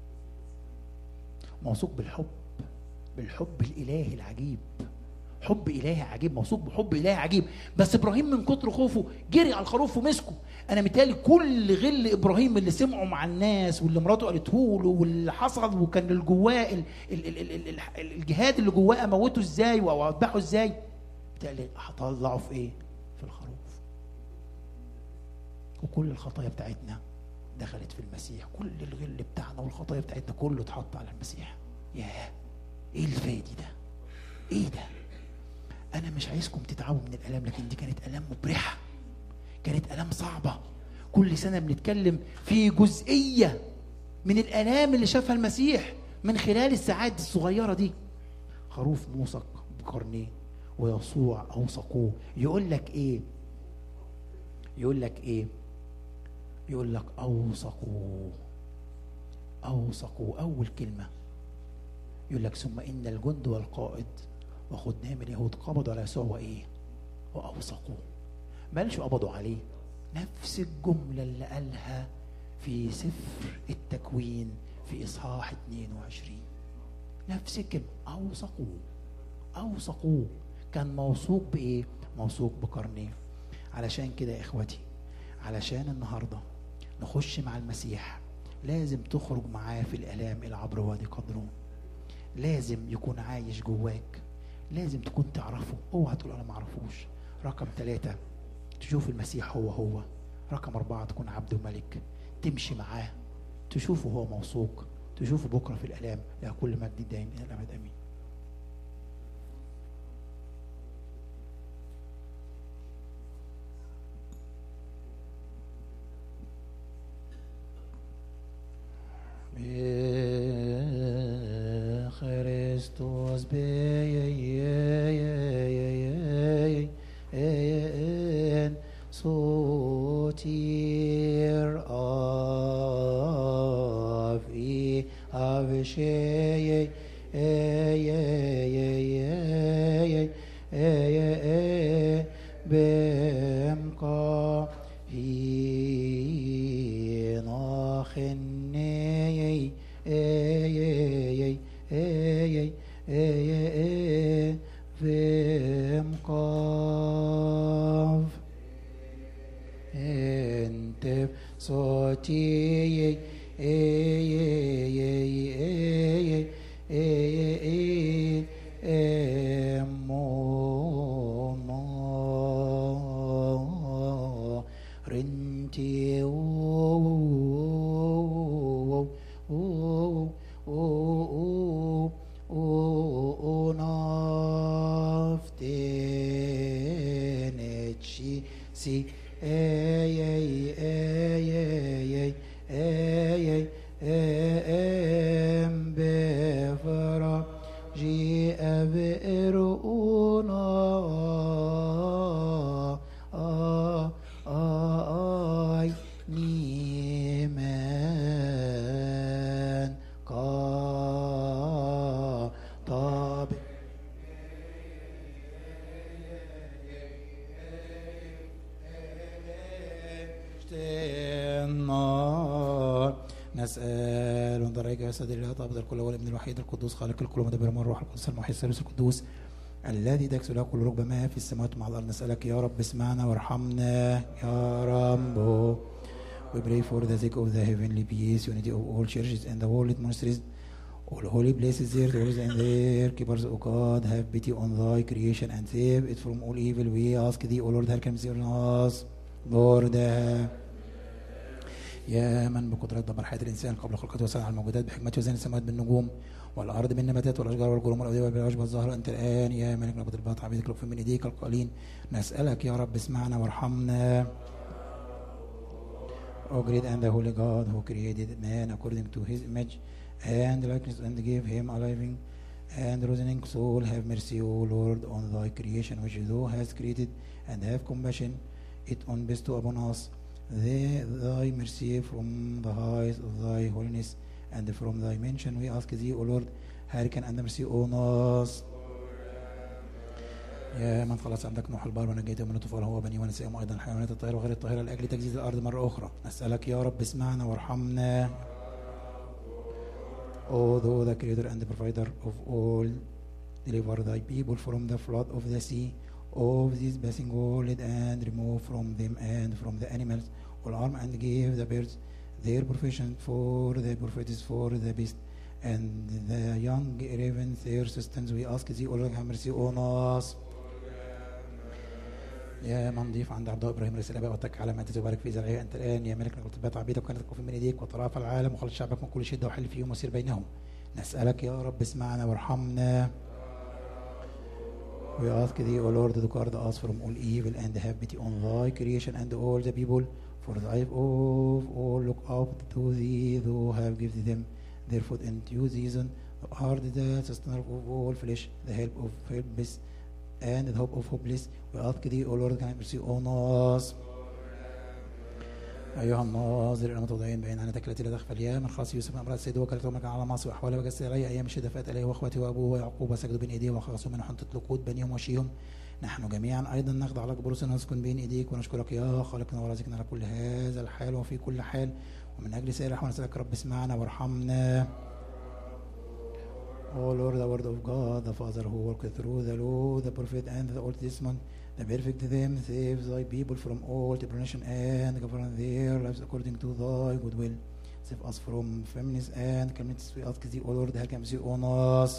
موثوق بالحب، بالحب الالهي العجيب، حب الهي عجيب، موثوق بحب الهي عجيب. بس ابراهيم من كتر خوفه جري على الخروف ومسكه. انا متهيألي كل غل ابراهيم اللي سمعه مع الناس واللي مراته قالته له واللي حصل وكان اللي جواه ال ال ال ال ال الجهاد اللي جواه اموته ازاي واذبحه ازاي، متهيألي هطلعه في ايه؟ في الخروف. وكل الخطايا بتاعتنا دخلت في المسيح، كل الغل بتاعنا والخطايا بتاعتنا كله اتحط على المسيح. ياه ايه الفادي ده؟ ايه ده؟ انا مش عايزكم تتعبوا من الالام، لكن دي كانت الام مبرحه، كانت الام صعبه. كل سنه بنتكلم في جزئيه من الالام اللي شافها المسيح من خلال الساعات الصغيره دي. خروف موثق بقرنيه ويسوع اوثقوه. يقول لك ايه؟ يقول لك ايه؟ يقول لك اوثقوه. اوثقوه اول كلمه يقول لك ثم ان الجند والقائد وخدام اليهود قبضوا على يسوع وايه؟ واوثقوه. ما قالش قبضوا عليه، نفس الجمله اللي قالها في سفر التكوين في اصحاح اثنين وعشرين، نفس الكلمه، اوثقوه. اوثقوه كان موثوق بايه؟ موثوق بقرنيه. علشان كده يا اخوتي، علشان النهارده نخش مع المسيح لازم تخرج معاه في الالام الى عبر وادي قدرون، لازم يكون عايش جواك، لازم تكون تعرفه، اوعى تقول انا ما اعرفوش. رقم ثلاثة تشوف المسيح هو هو. رقم أربعة تكون عبد وملك، تمشي معاه، تشوفه هو موثوق، تشوفه بكرة في الآلام. لا كل مجد دائم إلى الأبد آمين. Christus bein sotir av i avshei bemka hinachinei vemkav entep soti rinti mercy. Ay, ay, ay, ay, ay, ay, ay, am befraji abiruna. Ay, niman ka طاب النار. نسأل ونضرعك يا سيدي الله طابد الكل والابن الوحيد القدوس خالق الكل مدبر من الروح القدس المحيي الثالوث القدوس الذي تكسو له كل ركبة ما في السماوات ومع الأرض. نسألك يا رب اسمعنا وارحمنا يا رب. We pray for the sake of the heavenly peace, unity of all churches and the world monasteries, all holy places there, dwellers and their keepers, O God, have pity on thy creation and save it from all evil. We ask thee, O Lord, have mercy on us. Lord, يا من بقدرة دبر حياة الإنسان قبل خلقته وصنع الموجودات بحكمته وزين السماوات بالنجوم والأرض بالنباتات والأشجار والجرم والأودية والعشب والزهر. أنت الآن يا ملك نبض الباط عبيدك لطف من إيديك القائلين نسألك يا رب اسمعنا وارحمنا. O great and the holy God who created man according to his image and likeness and gave him a living and reasoning soul, have mercy, O Lord, on thy creation which thou hast created, and have compassion it on bestow upon us the, thy mercy from the height of thy holiness and from thy mention. We ask thee, O Lord, hearken and mercy on us. يا من خلص عندك نوح البار ونجيته من الطوفان هو بني ونسائهم ايضا الحيوانات الطاهره وغير الطاهره لاجل تجديد الارض مره اخرى. نسالك يا رب اسمعنا وارحمنا. O thou the creator and the provider of all, deliver thy people from the flood of the sea, of these passing world, and remove from them and from the animals all harm, and give the birds their profession for the prophets, for the beast, and the young ravens their sustenance. We ask thee, O Lord, have mercy on us. يا من ضيف عند عبد ابراهيم رسل ابائك واتك على ما تبارك في زرعها. انت الان يا ملك نقلت عبيدك وكانت تكون من ايديك وطراف العالم وخلص شعبك من كل شده وحل فيهم وسير بينهم. نسالك يا رب اسمعنا وارحمنا. We ask thee, O Lord, to guard us from all evil and have pity on thy creation and all the people, for thy of all look up to thee, thou have given them their food in due season. Thou art the sustainer of all flesh, the help of helpless and the hope of hopeless. We ask thee, O Lord, have mercy on us. أيها الناظر إلى متوضعين بين عنتك التي لا تخفى اليا من خاص يوسف أمرأة السيد وكلت أمك على معصي وأحواله وجسد علي أيام الشدة فأت إليه وأخوته وأبوه ويعقوب وسجدوا بين إيديه وخلصوا من حنطة لقود بنيهم وشيهم. نحن جميعا أيضا نخضع لك برسل نسكن بين إيديك ونشكرك يا خالقنا ورازقنا على كل هذا الحال وفي كل حال ومن أجل سائر الأحوال. نسألك رب اسمعنا وارحمنا. O Lord, the word of God, the Father who worked through the law, the prophet, and the Old Testament, the perfect them, save thy people from all temptation and govern their lives according to thy good will. Save us from famines and calamities. We ask thee, O Lord, have mercy on us.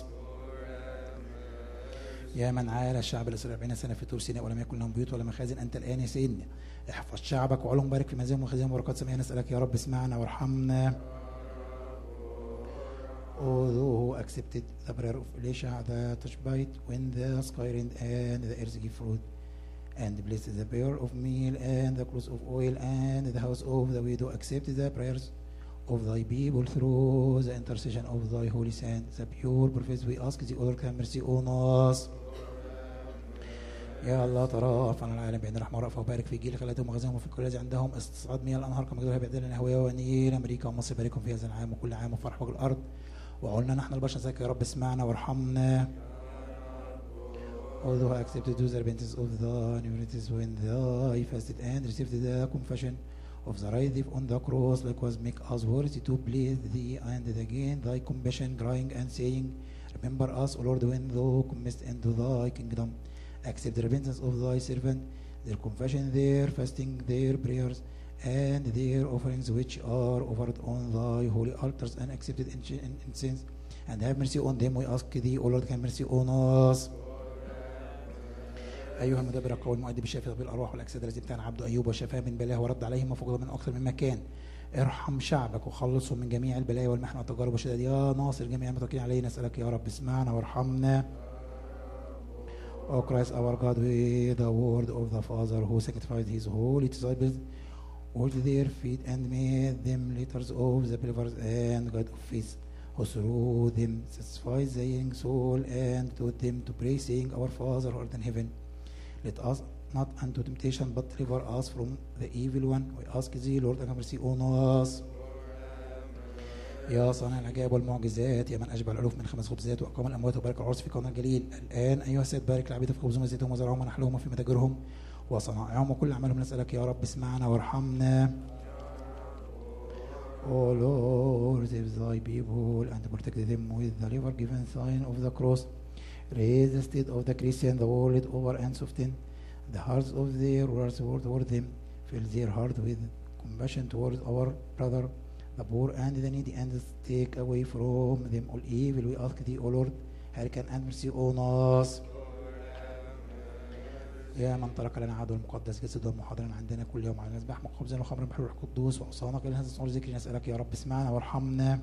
يا من عال الشعب الإسرائيلي أربعين سنة في طور سيناء ولم يكن لهم بيوت ولا مخازن، أنت الآن يا سيدنا احفظ شعبك وعلهم بارك في مزاهم وخزيهم وبركات سمائنا. نسألك يا رب اسمعنا وارحمنا. Although who accepted the prayer of Elisha the Tishbite when the sky rained and the earth gave fruit, and blessed the bear of meal and the cruse of oil, and the house of the widow, accept the prayers of thy people through the intercession of thy holy saint, the pure prophets. We ask thee, O Lord, have mercy on us. يا الله ترأف عن العالم بأن رحمة ورأفة وبارك في جيل خلاتهم وغزاهم وفي كل الذي عندهم استصعاد مياه الأنهار كما جدولها بأدلنا هوية ونيل أمريكا ومصر. باركهم في هذا العام وكل عام وفرح وجه الأرض. وقلنا نحن البشر زيك يا رب اسمعنا وارحمنا. Although I accepted the repentance of the newrities when they fasted and received the confession of the right thief on the cross, likewise make us worthy to please thee and again thy compassion, crying and saying, remember us, O Lord, when thou comest into thy kingdom. Accept the repentance of thy servant, their confession, their fasting, their prayers, and their offerings which are offered on thy holy altars and accepted in incense, and have mercy on them. We ask thee, O Lord, have mercy on us. أيها المدبر القوي المؤدب الشافي بالأرواح والأجساد الذي امتحن عبده أيوب وشفاه من بلاه ورد عليهم وفقد من أكثر مما كان، ارحم شعبك وخلصهم من جميع البلايا والمحن والتجارب والشدائد يا ناصر جميع المتوكلين عليه. نسألك يا رب اسمعنا وارحمنا. O Christ our God, we the word of the Father who sanctified his holy disciples, washed their feet and made them leaders of the believers and God of faith, who through them satisfied the young soul and taught them to pray, saying, Our Father who art in heaven, let us not unto temptation, but deliver us from the evil one. We ask thee, Lord, have mercy on us. يا صانع العجائب والمعجزات، يا من أشبع الألوف من خمس خبزات وأقام الأموات وبارك العرس في قنا الجليل، الآن أيها السيد بارك العبيد في خبزهم وزيتهم وزرعهم ونحلهم وفي متاجرهم وصنائعهم وكل أعمالهم، نسألك يا رب اسمعنا وارحمنا. O Lord, save thy people and protect them with the liver-given sign of the cross. Raise the state of the Christian the world over and soften the hearts of their rulers toward them. Fill their heart with compassion towards our brother, the poor and the needy, and take away from them all evil. We ask thee, O Lord, hearken and mercy on us. يا من ترك لنا عدو المقدس جسده محاضرا عندنا كل يوم على المذبح خبزا وخمرا بحر الروح القدوس وأوصانك إلى هذا الصور ذكر، نسألك يا رب اسمعنا وارحمنا.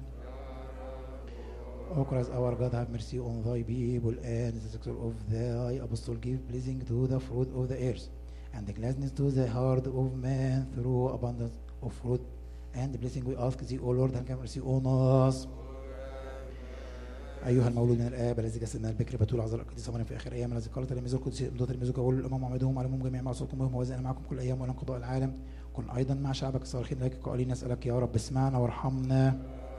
O Christ our God, have mercy on thy people and the successor of thy apostle, give blessing to the fruit of the earth and the gladness to the heart of man through abundance of fruit and blessing. We ask thee, O Lord, have mercy on us. أيها المولود من الآب الذي جسدنا البكر بتول عذراء القديسة مريم في آخر أيام، الذي قال تلاميذه القدس امضوا تلاميذك وقولوا للأمم وعمدوهم علمهم جميع معصوكم بهم ووزعنا معكم كل أيام وإلى انقضاء العالم. كن أيضا مع شعبك الصالحين لك قائلين، نسألك يا رب اسمعنا وارحمنا.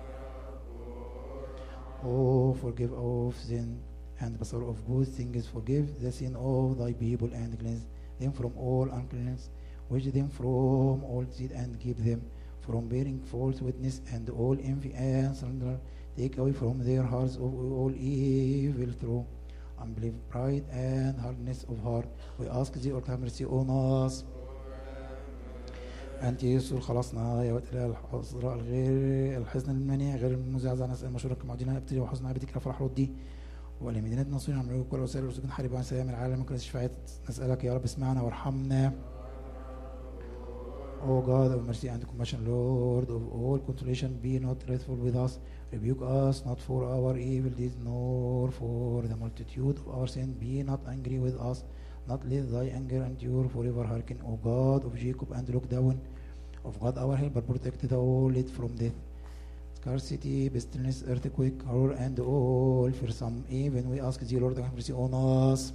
Oh, forgive of sin and the sorrow of good things. Forgive the sin of thy people and cleanse them from all uncleanness. Wash them from all deceit and keep them from bearing false witness and all envy and slander. Take away from their hearts of all evil through unbelief, pride, and hardness of heart. We ask thee, Lord, have mercy on us. أنت يسوع خلاصنا يا وتر الحضراء الغير الحزن المنيع غير المزعزع، نسأل مشورك معجنا ابتدي وحزن عبدك فرح ردي ولمدينة نصير عن ملوك والوسائل والسجون حارب عن سلام العالم من كل الشفاعات، نسألك يا رب اسمعنا وارحمنا. O God of mercy and compassion, Lord of all consolation, be not wrathful with us, rebuke us not for our evil deeds nor for the multitude of our sin. Be not angry with us, not let thy anger endure forever. Hearken, O God of Jacob, and look down. Of God our helper, protect the world from death, scarcity, pestilence, earthquake, horror, and all fearsome even. We ask thee, Lord, have mercy on us.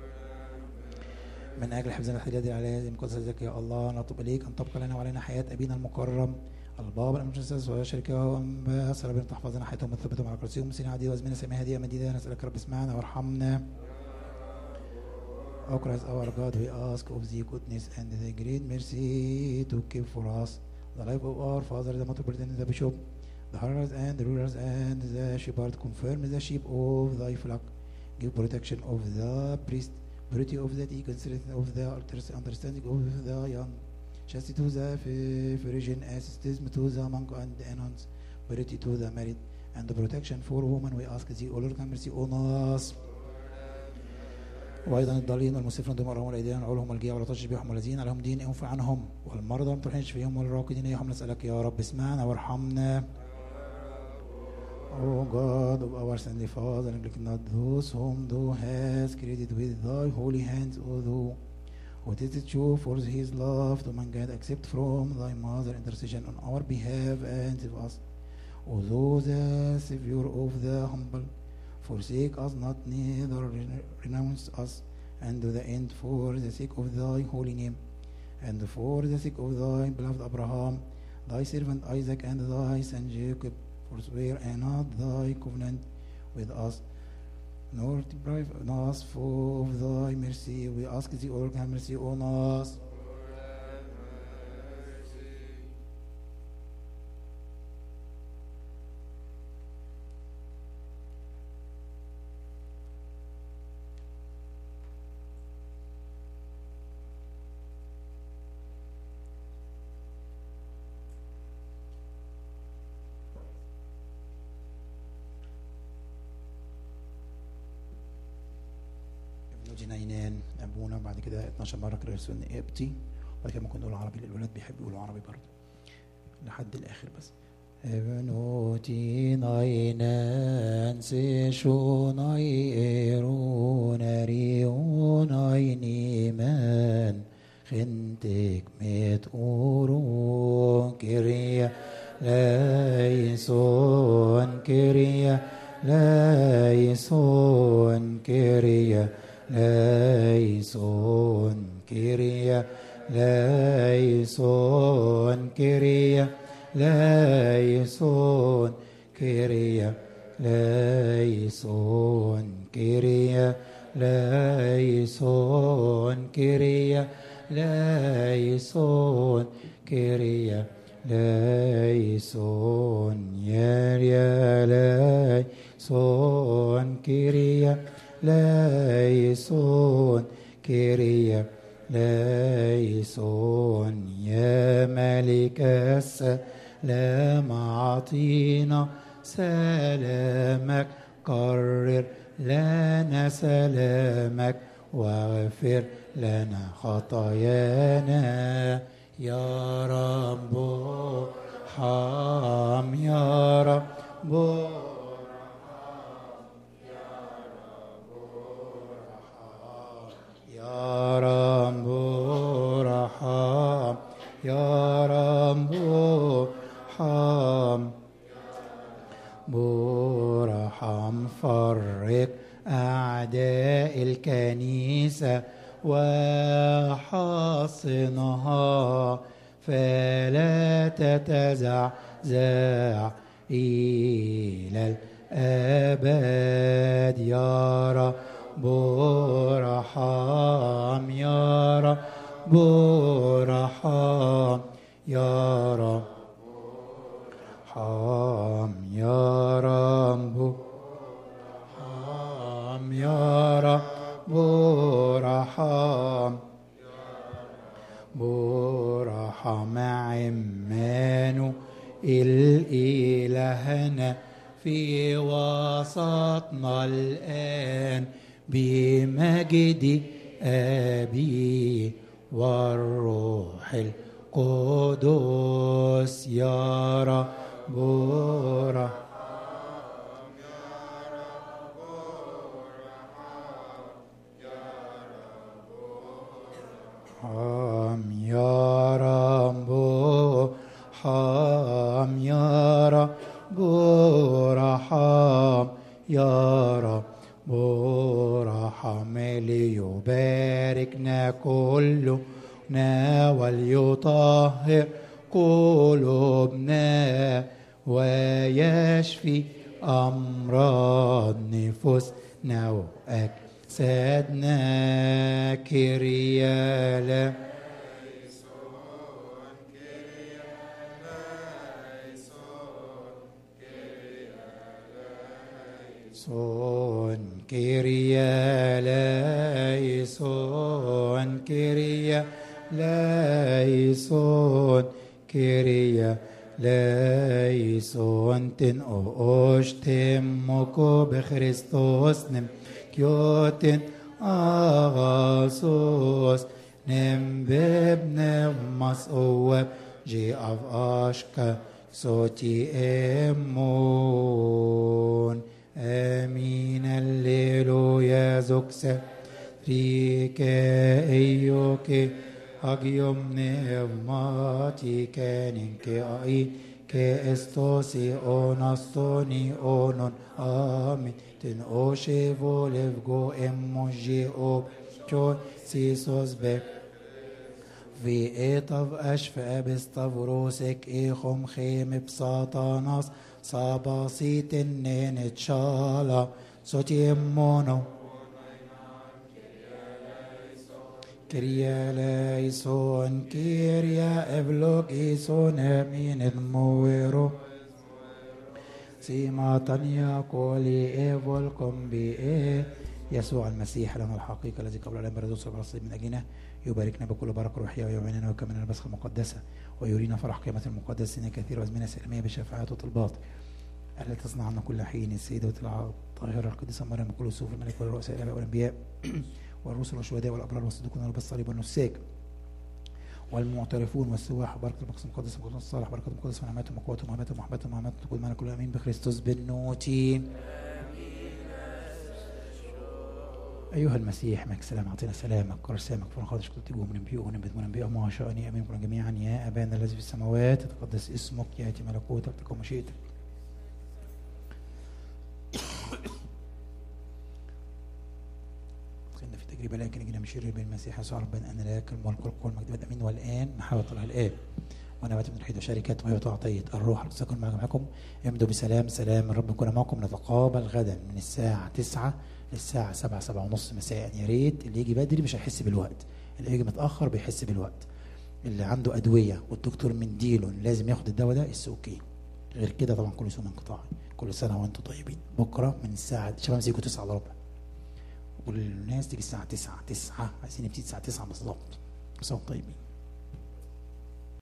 من أجل حفظنا الحديد العلازم مقدس ذلك يا الله، نطلب إليك أن تبقى لنا وعلينا حياة أبينا المكرم البابا المجسس وشركه وأنباس ربنا تحفظنا حياتهم وتثبتهم على كرسيهم سنين عديدة وأزمنة سماء هدية مديدة، نسألك رب اسمعنا وارحمنا. O Christ our God, we ask of thee goodness and thy great mercy to keep for us the life of our father, the metropolitan, the bishop, the heralds and the rulers and the shepherd. Confirm the sheep of thy flock. Give protection of the priest, purity of the deacon, strength of the altars, understanding of the young, chastity to the virgin, asceticism to the monk and the nuns, purity to the married, and the protection for women. We ask thee, O Lord, have mercy on us. وايضا الضالين والمسرفين دون مرهم والايديان والعلهم والجيع ولا تشرب بهم والذين عليهم دين انفع عنهم والمرضى ما ترحمش فيهم والراقدين ايهم، نسالك يا رب اسمعنا وارحمنا. O God of our saintly Father, neglect not those whom thou hast created with thy holy hands, O thou who didst show for his love to mankind, accept from thy mother intercession on our behalf and save us. O thou the Savior of the humble, forsake us not, neither renounce us, and to the end for the sake of thy holy name, and for the sake of thy beloved Abraham, thy servant Isaac, and thy son Jacob, forswear not thy covenant with us, nor deprive us of thy mercy. We ask thee, O Lord, have mercy on us. جنينان أبونا، بعد كده اتناشر مرة كده رسولنا إبتي، وبعد كده ممكن نقول عربي للولاد بيحبوا يقولوا عربي برضه لحد الآخر بس. ابنوتي ناينان سيشو نايرون ريو نايني من خنتك مت أورو كريا ليسون كريا ليسون كريا ليسون كريا ليسون كريا ليسون كريا ليسون كريا ليسون كريا ليسون كريا ليسون يا ليسون كريا ليسون كريا ليسون يا ملك السلام أعطينا سلامك قرر لنا سلامك واغفر لنا خطايانا يا رب ارحم يا رب يا رب ارحم يا رب ارحم برحم فرق أعداء الكنيسة وحاصنها فلا تتزعزع إلى الأبد يا رب ارحم يا رب ارحم يا رب ارحم يا رب ارحم يا رب ارحم برحم عمانو الإلهنا في وسطنا الآن بمجد أبي والروح القدس يا رب ارحم يا رب ارحم يا رب ارحم يا رب ارحم ليباركنا كلنا وليطهر قلوبنا ويشفي أمراض نفوسنا وأجسادنا كريالا سون كريا ليسون كريا ليسون كريا ليسون تن أوشتمكو بخريستوس نم كيوتن أغاسوس نم ببن مسؤوب جي أف أشكا صوتي أمون آمين الليلويا زوكسا ريكا أيوكي أجيوم نعماتي كانين كأي كأستوسي أونستوني أونون آمين تن أوشي فولفغو إموجي أوب جون سيسوس بك في إطف أشفى بستفروسك إيخم خيم بساطاناس صاباسيت النين تشالا صوتي مونو كريا ليسون كيريا إفلوك إيسون أمين المويرو سيما تانيا كولي إيفولكم بإيه يسوع المسيح لنا الحقيقة الذي قبل الأن بردوس رب الصليب من أجلنا يباركنا بكل بركة روحية ويعيننا ويكملنا البسخة المقدسة ويرينا فرح قيمة المقدسين كثير وأزمنة سلمية بشفاعات وطلبات التي تصنع عنا كل حين السيدة الطاهرة القديسة مريم بكل الصوف الملك والرؤساء الآباء والأنبياء والرسل والشهداء والأبرار والصديقون والبصالب والنساك والمعترفون والسواح بركة المقدس المقدس المقدس الصالح بركة المقدس ونعمتهم وقوتهم ومحبتهم ومحبتهم ومحبتهم تكون معنا كل أمين بخريستوس بالنوتي أيها المسيح ملك السلام أعطينا سلامك كرسامك فرنخاضش كل تجوه من انبياء ونبت من انبياء ما شاءني أمين كنا جميعا. يا أبانا الذي في السماوات تتقدس اسمك يأتي ملكوتك تكن مشيئتك. دخلنا في تجربة لكن نجينا من شر بالمسيح يسوع ربنا أن لا يكل الملك والقوة والمجد أمين والآن محاوة الله الآب ونبات من الحيد وشركة وهي وعطية الروح القدس معكم معكم يمدوا بسلام سلام الرب يكون معكم. نتقابل غدا من الساعة تسعة للساعة سبعة سبعة ونص مساء. يا ريت اللي يجي بدري مش هيحس بالوقت، اللي يجي متأخر بيحس بالوقت. اللي عنده أدوية والدكتور مديله لازم ياخد الدواء ده اتس اوكي، غير كده طبعا كل سنة انقطاعي. كل سنة وانتم طيبين. بكرة من الساعة شباب زيكم تسعة الا ربع والناس تيجي الساعة تسعة تسعة عايزين نبتدي الساعة تسعة بالظبط. كل سنة وانتم طيبين.